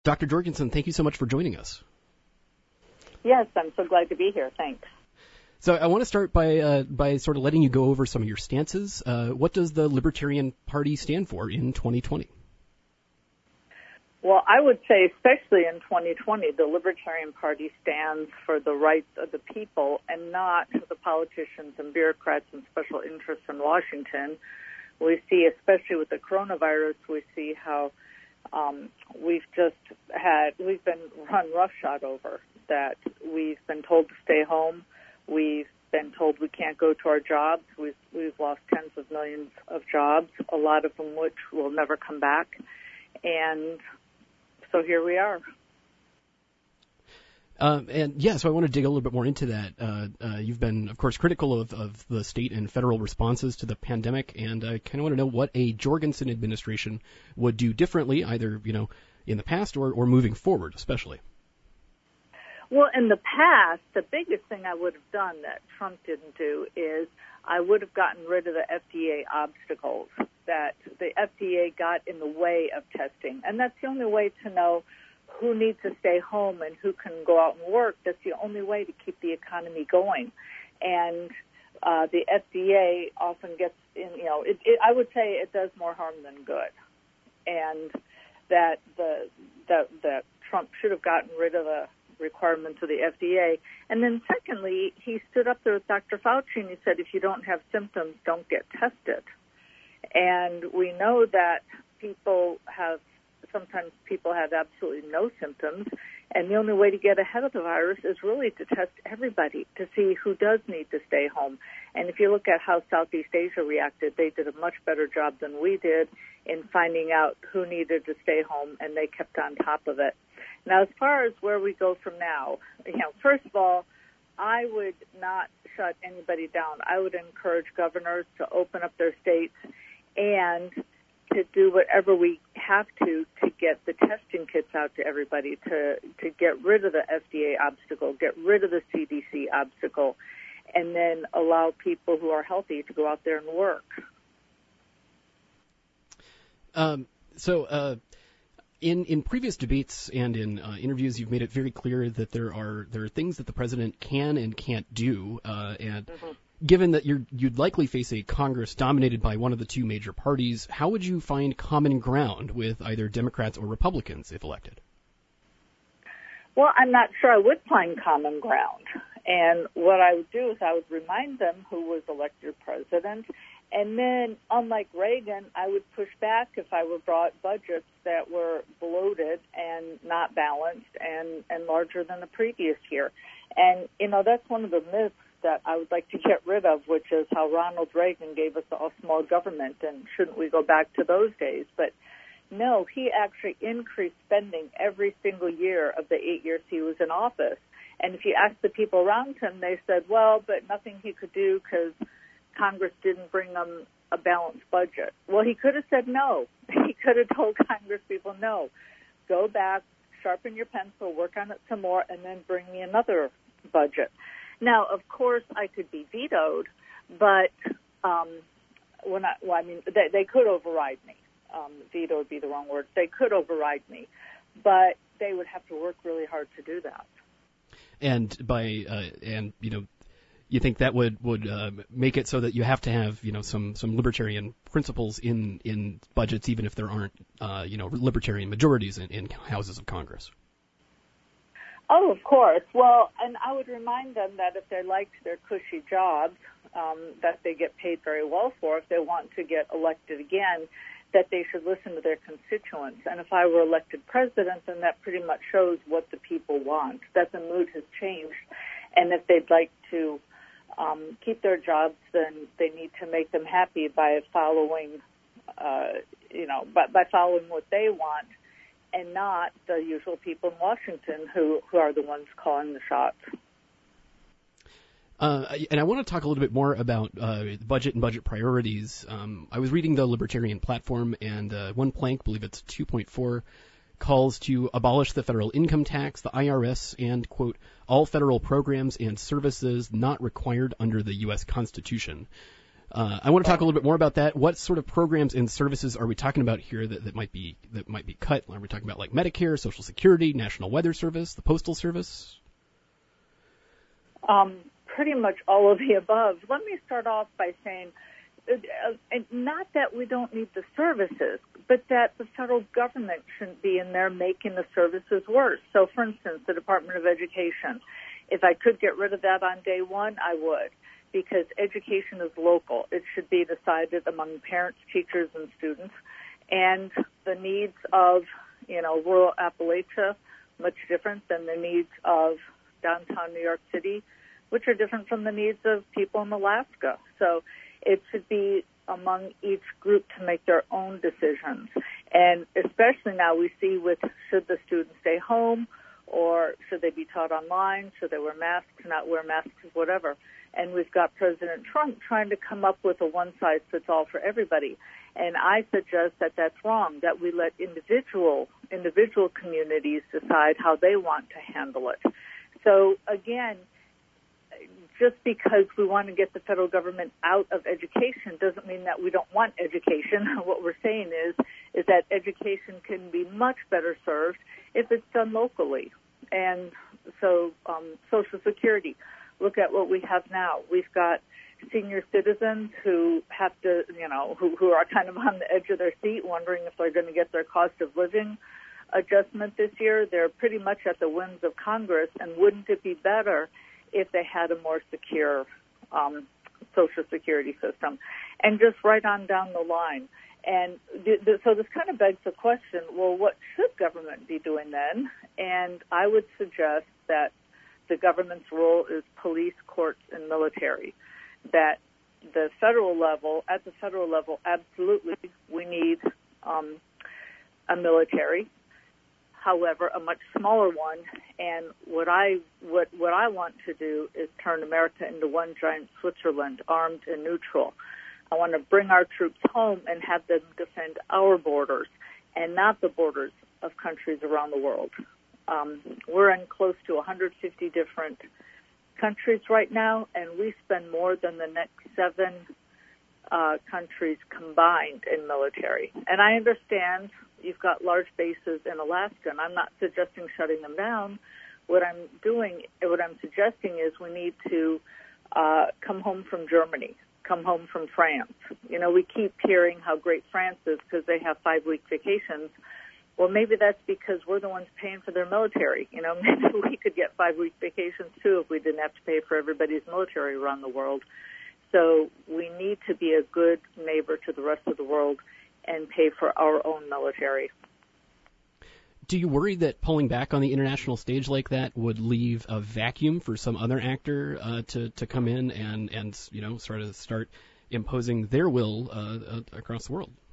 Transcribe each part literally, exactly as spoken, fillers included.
Doctor Jorgensen, thank you so much for joining us. Yes, I'm so glad to be here. Thanks. So I want to start by uh, by sort of letting you go over some of your stances. Uh, what does the Libertarian Party stand for in twenty twenty? Well, I would say, especially in twenty twenty, the Libertarian Party stands for the rights of the people and not the politicians and bureaucrats and special interests in Washington. We see, especially with the coronavirus, we see how um, we've just had, we've been run roughshod over, that we've been told to stay home. We've been told we can't go to our jobs. We've, we've lost tens of millions of jobs, a lot of them which will never come back. And so here we are. Um, and yeah, so I want to dig a little bit more into that. Uh, uh, you've been, of course, critical of, of the state and federal responses to the pandemic, and I kind of want to know what a Jorgensen administration would do differently, either, you know, in the past or, or moving forward, especially. Well, in the past, the biggest thing I would have done that Trump didn't do is I would have gotten rid of the F D A obstacles that the F D A got in the way of testing. And that's the only way to know who needs to stay home and who can go out and work. That's the only way to keep the economy going. And uh, the F D A often gets in, you know, it, it, I would say it does more harm than good. And that the that, that Trump should have gotten rid of the requirements of the F D A. And then secondly, he stood up there with Doctor Fauci and he said, if you don't have symptoms, don't get tested. And we know that people have, sometimes people have absolutely no symptoms, and the only way to get ahead of the virus is really to test everybody to see who does need to stay home. And if you look at how Southeast Asia reacted, they did a much better job than we did in finding out who needed to stay home, and they kept on top of it. Now, as far as where we go from now, you know, first of all, I would not shut anybody down. I would encourage governors to open up their states and to do whatever we have to to get the testing kits out to everybody, to, to get rid of the F D A obstacle, get rid of the C D C obstacle, and then allow people who are healthy to go out there and work. Um, so, uh, In in previous debates and in uh, interviews, you've made it very clear that there are there are things that the president can and can't do. Uh, and mm-hmm. given that you're, you'd likely face a Congress dominated by one of the two major parties, how would you find common ground with either Democrats or Republicans if elected? Well, I'm not sure I would find common ground. And what I would do is I would remind them who was elected president. And then, unlike Reagan, I would push back if I were brought budgets that were bloated and not balanced and, and larger than the previous year. And, you know, that's one of the myths that I would like to get rid of, which is how Ronald Reagan gave us all small government, and shouldn't we go back to those days? But no, he actually increased spending every single year of the eight years he was in office. And if you ask the people around him, they said, well, but nothing he could do because Congress didn't bring them a balanced budget. Well, he could have said no. He could have told Congress people, no, go back, sharpen your pencil, work on it some more, and then bring me another budget. Now, of course, I could be vetoed, but um, when I, well, I mean, they, they could override me. Um, veto would be the wrong word. They could override me, but they would have to work really hard to do that. And by uh, and you know. You think that would would uh, make it so that you have to have you know some, some libertarian principles in, in budgets, even if there aren't uh, you know libertarian majorities in, in houses of Congress? Oh, of course. Well, and I would remind them that if they liked their cushy jobs um, that they get paid very well for, if they want to get elected again, that they should listen to their constituents. And if I were elected president, then that pretty much shows what the people want, that the mood has changed, and if they'd like to Um, keep their jobs, then they need to make them happy by following, uh, you know, by, by following what they want, and not the usual people in Washington who, who are the ones calling the shots. Uh, and I want to talk a little bit more about uh, budget and budget priorities. Um, I was reading the Libertarian Platform, and uh, one plank, I believe it's two point four, calls to abolish the federal income tax, the I R S, and, quote, all federal programs and services not required under the U S Constitution. Uh, I want to talk a little bit more about that. What sort of programs and services are we talking about here that, that might be that might be cut? Are we talking about like Medicare, Social Security, National Weather Service, the Postal Service? Um, pretty much all of the above. Let me start off by saying, uh, uh, not that we don't need the services, but that the federal government shouldn't be in there making the services worse. So, for instance, the Department of Education. If I could get rid of that on day one, I would, because education is local. It should be decided among parents, teachers, and students. And the needs of, you know, rural Appalachia, much different than the needs of downtown New York City, which are different from the needs of people in Alaska. So it should be among each group to make their own decisions. And especially now we see with should the students stay home or should they be taught online, should they wear masks, not wear masks, whatever. And we've got President Trump trying to come up with a one-size-fits-all for everybody. And I suggest that that's wrong, that we let individual individual communities decide how they want to handle it. So, again, just because we want to get the federal government out of education doesn't mean that we don't want education. What we're saying is, is that education can be much better served if it's done locally. And so um, Social Security, look at what we have now. We've got senior citizens who have to, you know, who, who are kind of on the edge of their seat wondering if they're going to get their cost of living adjustment this year. They're pretty much at the whims of Congress, and wouldn't it be better if they had a more secure um, Social Security system? And just right on down the line. And th- th- so this kind of begs the question, well, what should government be doing then? And I would suggest that the government's role is police, courts, and military. That the federal level, at the federal level, absolutely, we need um, a military. However, a much smaller one. And what I what what I want to do is turn America into one giant Switzerland, armed and neutral. I want to bring our troops home and have them defend our borders and not the borders of countries around the world. Um, we're in close to one hundred fifty different countries right now, and we spend more than the next seven uh, countries combined in military. And I understand you've got large bases in Alaska, and I'm not suggesting shutting them down. What I'm doing, what I'm suggesting is we need to uh, come home from Germany, come home from France. You know, we keep hearing how great France is because they have five-week vacations. Well, maybe that's because we're the ones paying for their military. You know, maybe we could get five-week vacations, too, if we didn't have to pay for everybody's military around the world. So we need to be a good neighbor to the rest of the world and pay for our own military. Do you worry that pulling back on the international stage like that would leave a vacuum for some other actor uh, to, to come in and, and, you know, sort of start imposing their will uh, uh, across the world?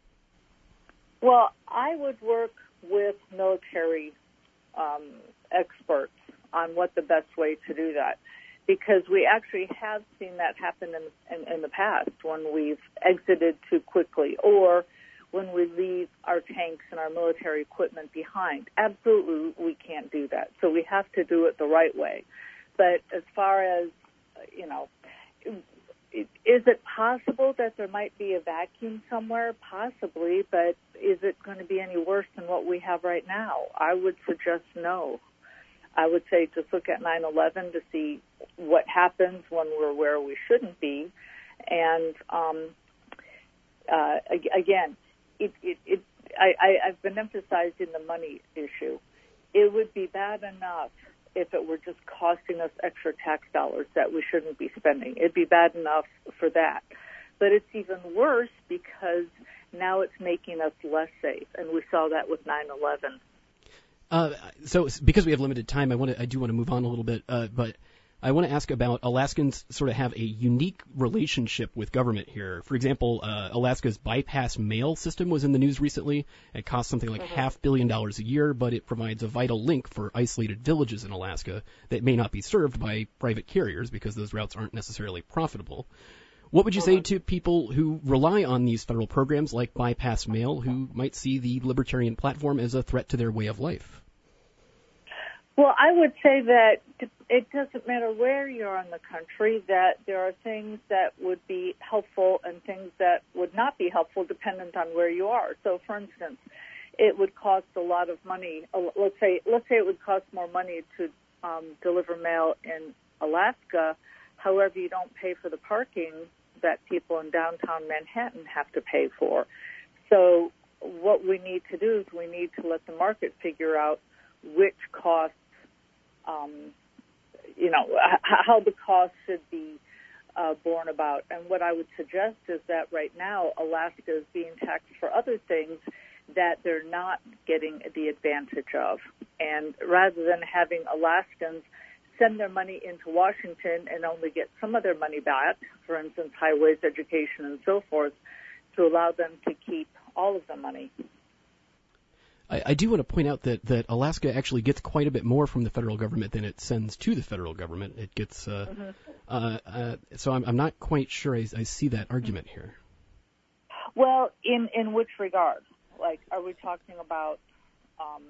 Well, I would work with military um, experts on what the best way to do that, because we actually have seen that happen in, in, in the past when we've exited too quickly or when we leave our tanks and our military equipment behind. Absolutely, we can't do that. So we have to do it the right way. But as far as, you know, is it possible that there might be a vacuum somewhere? Possibly, but is it going to be any worse than what we have right now? I would suggest no. I would say just look at nine eleven to see what happens when we're where we shouldn't be. And um, uh, again, it, it, it, I, I, I've been emphasizing the money issue. It would be bad enough if it were just costing us extra tax dollars that we shouldn't be spending. It'd be bad enough for that. But it's even worse because now it's making us less safe, and we saw that with nine eleven. Uh, so because we have limited time, I want to, I do want to move on a little bit, uh, but I want to ask about Alaskans sort of have a unique relationship with government here. For example, uh, Alaska's bypass mail system was in the news recently. It costs something like mm-hmm. half billion dollars a year, but it provides a vital link for isolated villages in Alaska that may not be served by private carriers because those routes aren't necessarily profitable. What would you say to people who rely on these federal programs like bypass mail who might see the libertarian platform as a threat to their way of life? Well, I would say that it doesn't matter where you are in the country, that there are things that would be helpful and things that would not be helpful dependent on where you are. So, for instance, it would cost a lot of money. Let's say, let's say it would cost more money to um, deliver mail in Alaska. However, you don't pay for the parking that people in downtown Manhattan have to pay for. So what we need to do is we need to let the market figure out which costs, um, you know, h- how the costs should be uh, borne about. And what I would suggest is that right now Alaska is being taxed for other things that they're not getting the advantage of. And rather than having Alaskans send their money into Washington and only get some of their money back, for instance, highways, education, and so forth, to allow them to keep all of the money. I, I do want to point out that, that Alaska actually gets quite a bit more from the federal government than it sends to the federal government. It gets, uh, mm-hmm. uh, uh, so I'm, I'm not quite sure I, I see that argument here. Well, in, in which regard? Like, are we talking about... Um,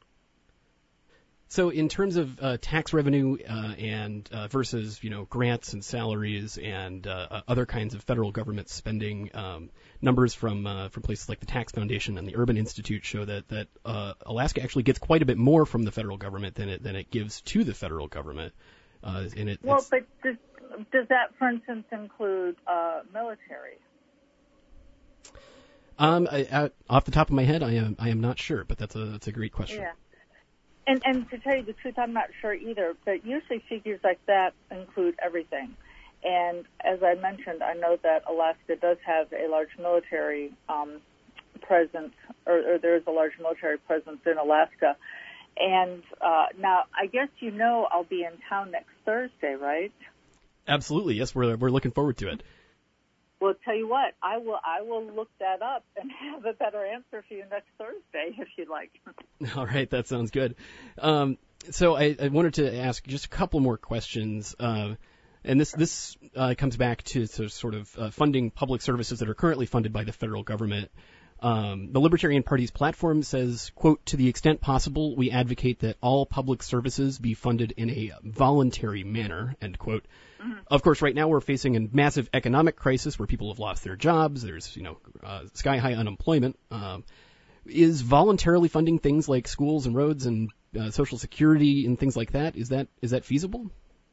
So in terms of uh, tax revenue uh, and uh, versus, you know, grants and salaries and uh, other kinds of federal government spending, um, numbers from uh, from places like the Tax Foundation and the Urban Institute show that that uh, Alaska actually gets quite a bit more from the federal government than it than it gives to the federal government. Uh, and it, well, but does, does that, for instance, include uh, military? Um, I, I, off the top of my head, I am I am not sure, but that's a that's a great question. Yeah. And, and to tell you the truth, I'm not sure either, but usually figures like that include everything. And as I mentioned, I know that Alaska does have a large military um, presence, or, or there is a large military presence in Alaska. And uh, now, I guess you know I'll be in town next Thursday, right? Absolutely, yes, we're we're looking forward to it. Well, tell you what, I will I will look that up and have a better answer for you next Thursday, if you'd like. All right, that sounds good. Um, so I, I wanted to ask just a couple more questions, uh, and this this uh, comes back to, to sort of uh, funding public services that are currently funded by the federal government. Um, the Libertarian Party's platform says, quote, to the extent possible, we advocate that all public services be funded in a voluntary manner, end quote. Mm-hmm. Of course, right now we're facing a massive economic crisis where people have lost their jobs. There's, you know, uh, sky-high unemployment. Um, is voluntarily funding things like schools and roads and uh, Social Security and things like that, is that is that feasible?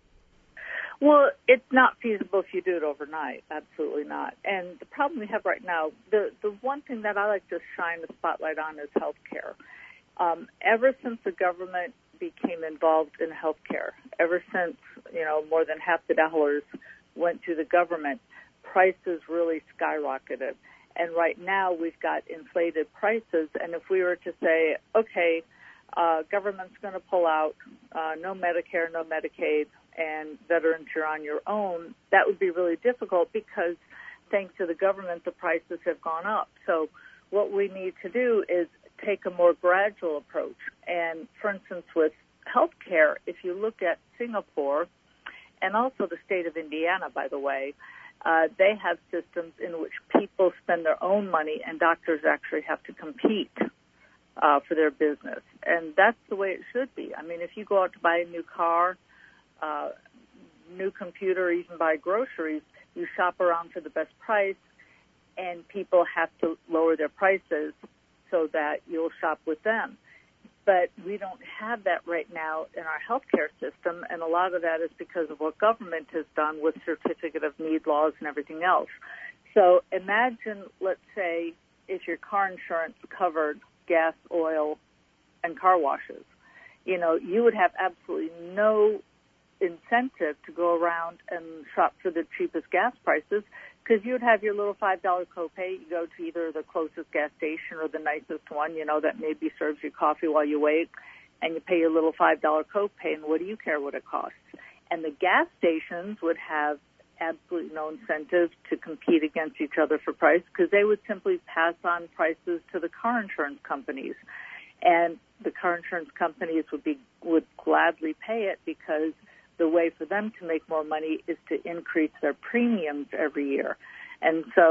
Well, it's not feasible if you do it overnight. Absolutely not. And the problem we have right now, the, the one thing that I like to shine the spotlight on is health care. Um, ever since the government became involved in health care, ever since, you know, more than half the dollars went to the government, prices really skyrocketed. And right now we've got inflated prices. And if we were to say, okay, uh, government's going to pull out, uh, no Medicare, no Medicaid, and veterans, you're on your own, that would be really difficult because thanks to the government, the prices have gone up. So what we need to do is take a more gradual approach. And for instance, with health care, if you look at Singapore and also the state of Indiana, by the way, uh, they have systems in which people spend their own money and doctors actually have to compete uh, for their business. And that's the way it should be. I mean, if you go out to buy a new car, Uh, new computer, or even buy groceries, you shop around for the best price, and people have to lower their prices so that you'll shop with them. But we don't have that right now in our healthcare system, and a lot of that is because of what government has done with certificate of need laws and everything else. So imagine, let's say, if your car insurance covered gas, oil, and car washes. You know, you would have absolutely no incentive to go around and shop for the cheapest gas prices because you'd have your little five dollar copay. You go to either the closest gas station or the nicest one, you know, that maybe serves you coffee while you wait, and you pay your little five dollar copay, and what do you care what it costs? And the gas stations would have absolutely no incentive to compete against each other for price because they would simply pass on prices to the car insurance companies. And the car insurance companies would be would gladly pay it because the way for them to make more money is to increase their premiums every year. And so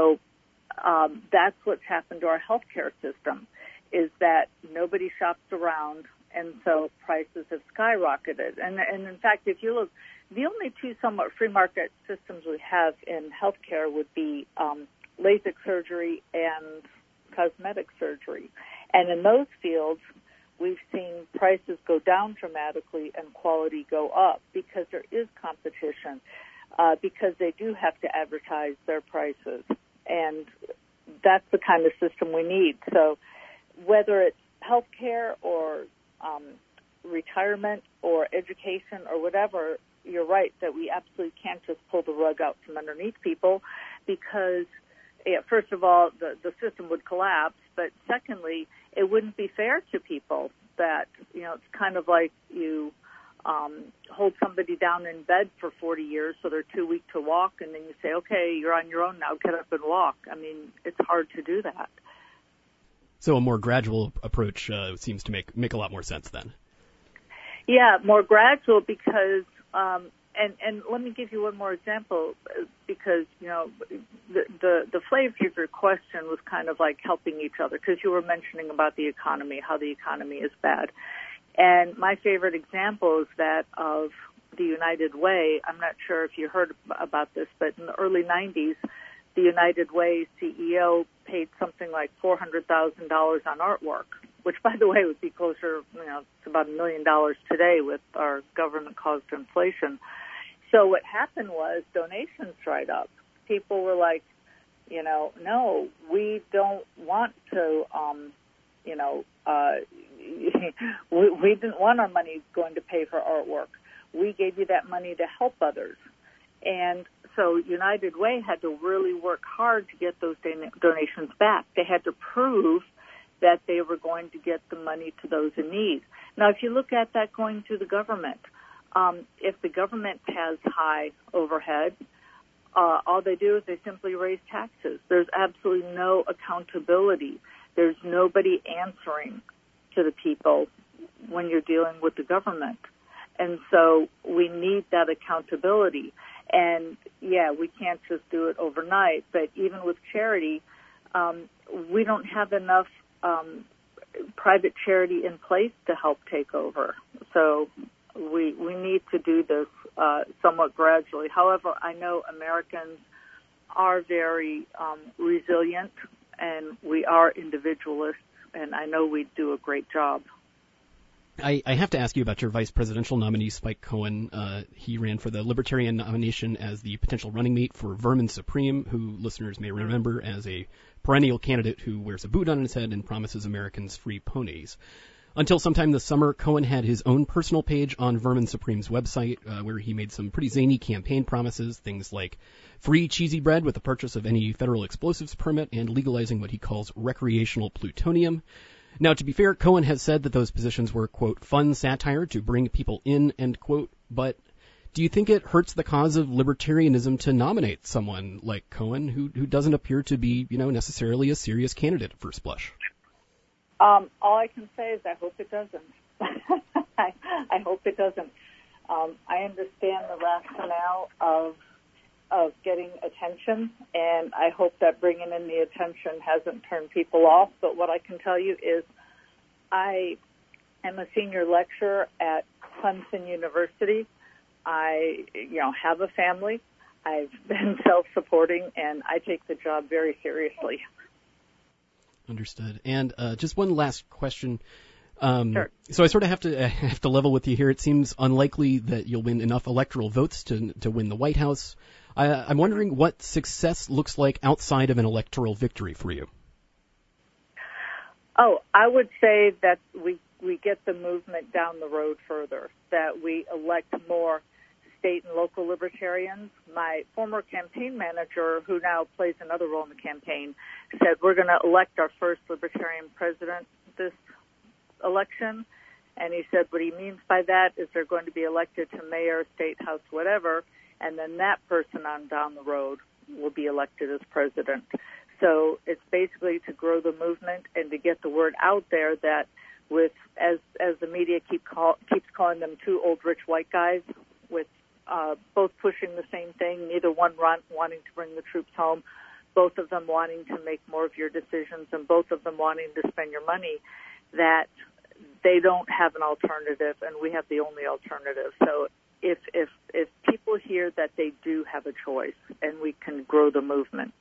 um, that's what's happened to our healthcare system, is that nobody shops around and so prices have skyrocketed. And, and in fact, if you look, the only two somewhat free market systems we have in healthcare would be um, LASIK surgery and cosmetic surgery. And in those fields, we've seen prices go down dramatically and quality go up because there is competition, uh, because they do have to advertise their prices. And that's the kind of system we need. So whether it's healthcare or um, retirement or education or whatever, you're right that we absolutely can't just pull the rug out from underneath people because, yeah, first of all, the, the system would collapse, but secondly, it wouldn't be fair to people that, you know, it's kind of like you um, hold somebody down in bed for forty years so they're too weak to walk, and then you say, okay, you're on your own now, get up and walk. I mean, it's hard to do that. So a more gradual approach uh, seems to make make a lot more sense then. Yeah, more gradual because, um, and and let me give you one more example because you know the the, the flavor of your question was kind of like helping each other because you were mentioning about the economy, how the economy is bad, and my favorite example is that of the United Way. I'm not sure if you heard about this, but in the early nineties, the United Way C E O paid something like four hundred thousand dollars on artwork, which, by the way, would be closer, you know, to about a million dollars today with our government-caused inflation. So what happened was donations dried up. People were like, you know, no, we don't want to, um, you know, uh, we, we didn't want our money going to pay for artwork. We gave you that money to help others. And so United Way had to really work hard to get those don- donations back. They had to prove that they were going to get the money to those in need. Now, if you look at that going through the government, um, if the government has high overhead, uh, all they do is they simply raise taxes. There's absolutely no accountability. There's nobody answering to the people when you're dealing with the government. And so we need that accountability. And, yeah, we can't just do it overnight. But even with charity, um, we don't have enough um, private charity in place to help take over. So we we need to do this uh, somewhat gradually. However, I know Americans are very um, resilient, and we are individualists, and I know we do a great job. I, I have to ask you about your vice presidential nominee, Spike Cohen. Uh, he ran for the Libertarian nomination as the potential running mate for Vermin Supreme, who listeners may remember as a perennial candidate who wears a boot on his head and promises Americans free ponies. Until sometime this summer, Cohen had his own personal page on Vermin Supreme's website, uh, where he made some pretty zany campaign promises, things like free cheesy bread with the purchase of any federal explosives permit and legalizing what he calls recreational plutonium. Now, to be fair, Cohen has said that those positions were, quote, fun satire to bring people in, end quote, but do you think it hurts the cause of libertarianism to nominate someone like Cohen who who doesn't appear to be, you know, necessarily a serious candidate at first blush? Um, all I can say is I hope it doesn't. I, I hope it doesn't. Um, I understand the rationale of of getting attention, and I hope that bringing in the attention hasn't turned people off. But what I can tell you is I am a senior lecturer at Clemson University. I, you know, have a family. I've been self-supporting, and I take the job very seriously. Understood. And uh, just one last question. Um, sure. So I sort of have to I have to level with you here. It seems unlikely that you'll win enough electoral votes to to win the White House. I, I'm wondering what success looks like outside of an electoral victory for you. Oh, I would say that we we get the movement down the road further, that we elect more state and local libertarians. My former campaign manager, who now plays another role in the campaign, said we're going to elect our first libertarian president this election. And he said what he means by that is they're going to be elected to mayor, state house, whatever, and then that person on down the road will be elected as president. So it's basically to grow the movement and to get the word out there that with, as as the media keep call, keeps calling them two old rich white guys, with uh, both pushing the same thing, neither one run, wanting to bring the troops home, both of them wanting to make more of your decisions, and both of them wanting to spend your money, that they don't have an alternative, and we have the only alternative. So if if if people hear that they do have a choice and we can grow the movement,